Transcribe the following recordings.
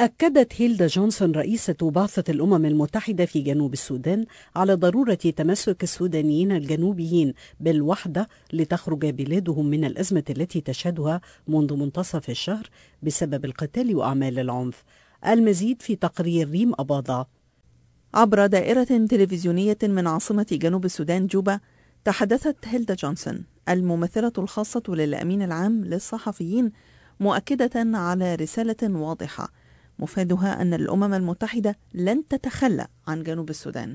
أكدت هيلدا جونسون رئيسة بعثة الأمم المتحدة في جنوب السودان على ضرورة تمسك السودانيين الجنوبيين بالوحدة لتخرج بلادهم من الأزمة التي تشهدها منذ منتصف الشهر بسبب القتال وأعمال العنف. المزيد في تقرير ريم أباضة. عبر دائرة تلفزيونية من عاصمة جنوب السودان جوبا، تحدثت هيلدا جونسون الممثلة الخاصة للأمين العام للصحفيين، مؤكدة على رسالة واضحة مفادها أن الأمم المتحدة لن تتخلى عن جنوب السودان.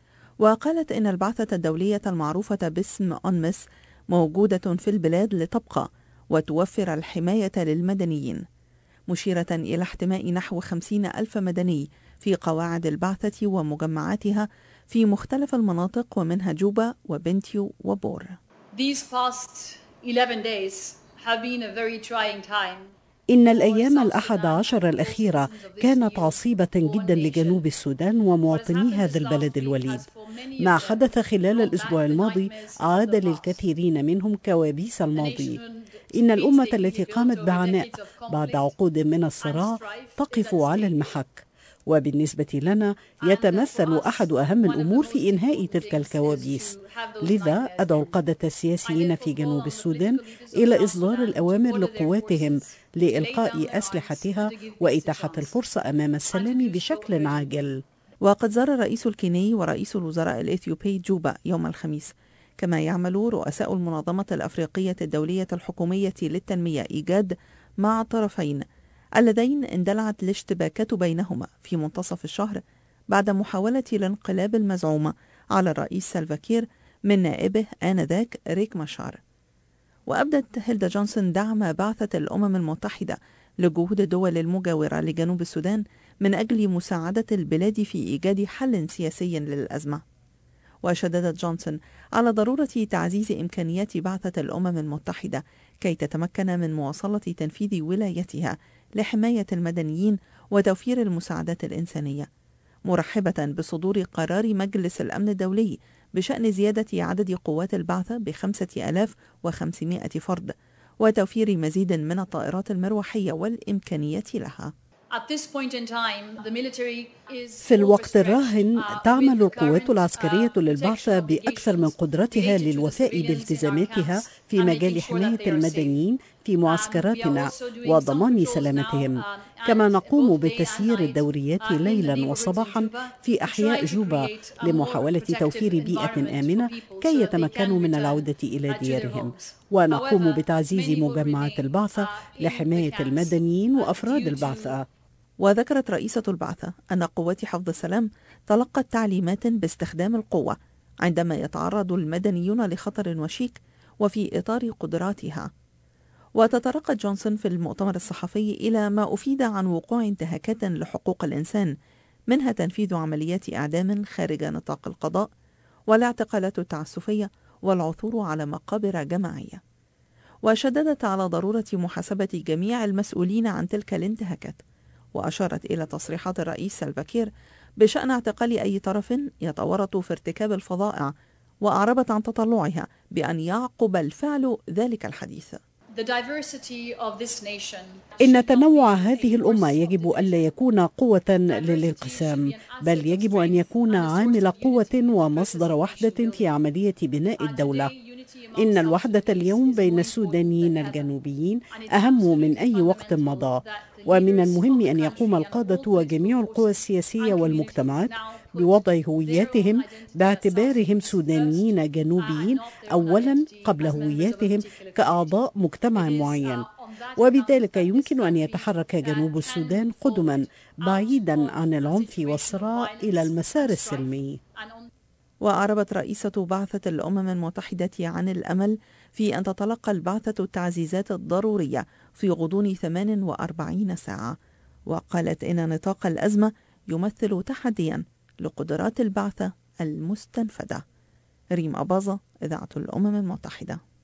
وقالت إن البعثة الدولية المعروفة باسم أونمس موجودة في البلاد لتبقى وتوفر الحماية للمدنيين، مشيرة إلى احتماء نحو 50,000 مدني في قواعد البعثة ومجمعاتها في مختلف المناطق ومنها جوبا وبنتيو وبور. These past 11 days have been a very trying time. إن الأيام 11 الأخيرة كانت عصيبة جدا لجنوب السودان ومواطني هذا البلد الوليد. ما حدث خلال الأسبوع الماضي عاد للكثيرين منهم كوابيس الماضي. إن الأمة التي قامت بعناء بعد عقود من الصراع تقف على المحك، وبالنسبة لنا يتمثل أحد أهم الأمور في إنهاء تلك الكوابيس. لذا أدعو القادة السياسيين في جنوب السودان إلى إصدار الأوامر لقواتهم لإلقاء أسلحتها وإتاحة الفرصة أمام السلام بشكل عاجل. وقد زار الرئيس الكيني ورئيس الوزراء الإثيوبي جوبا يوم الخميس، كما يعمل رؤساء المنظمة الأفريقية الدولية الحكومية للتنمية إيجاد مع الطرفين اللذين اندلعت الاشتباكات بينهما في منتصف الشهر بعد محاولة الانقلاب المزعومة على الرئيس سالفا كير من نائبه آنذاك ريك ماشار. وأبدت هيلدا جونسون دعم بعثة الأمم المتحدة لجهود الدول المجاورة لجنوب السودان من أجل مساعدة البلاد في إيجاد حل سياسي للأزمة. وشددت جونسون على ضرورة تعزيز إمكانيات بعثة الأمم المتحدة كي تتمكن من مواصلة تنفيذ ولايتها لحماية المدنيين وتوفير المساعدات الإنسانية، مرحبة بصدور قرار مجلس الأمن الدولي بشأن زيادة عدد قوات البعثة ب5,500 فرد وتوفير مزيد من الطائرات المروحية والإمكانية لها. في الوقت الراهن تعمل القوات العسكرية للبعثة بأكثر من قدرتها للوفاء بالتزاماتها في مجال حماية المدنيين في معسكراتنا وضمان سلامتهم، كما نقوم بتسيير الدوريات ليلا وصباحا في أحياء جوبا لمحاولة توفير بيئة آمنة كي يتمكنوا من العودة إلى ديارهم، ونقوم بتعزيز مجمعات البعثة لحماية المدنيين وأفراد البعثة. وذكرت رئيسة البعثة أن قوات حفظ السلام تلقت تعليمات باستخدام القوة عندما يتعرض المدنيون لخطر وشيك وفي إطار قدراتها. وتطرقت جونسون في المؤتمر الصحفي إلى ما أفيد عن وقوع انتهاكات لحقوق الإنسان، منها تنفيذ عمليات إعدام خارج نطاق القضاء والاعتقالات التعسفية والعثور على مقابر جماعية. وشددت على ضرورة محاسبة جميع المسؤولين عن تلك الانتهاكات، وأشارت إلى تصريحات الرئيس سالفا كير بشأن اعتقال أي طرف يتورط في ارتكاب الفظائع، وأعربت عن تطلعها بأن يعقب الفعل ذلك الحديث. إن تنوع هذه الأمة يجب ألا يكون قوة للانقسام، بل يجب أن يكون عامل قوة ومصدر وحدة في عملية بناء الدولة. إن الوحدة اليوم بين السودانيين الجنوبيين أهم من أي وقت مضى، ومن المهم أن يقوم القادة وجميع القوى السياسية والمجتمعات بوضع هوياتهم باعتبارهم سودانيين جنوبيين أولا قبل هوياتهم كأعضاء مجتمع معين، وبذلك يمكن أن يتحرك جنوب السودان قدما بعيدا عن العنف والصراع إلى المسار السلمي. وأعربت رئيسة بعثة الأمم المتحدة عن الأمل في أن تتلقى البعثة التعزيزات الضرورية في غضون 48 ساعة، وقالت إن نطاق الأزمة يمثل تحديا لقدرات البعثة المستنفدة. ريم أباظة، إذاعة الأمم المتحدة.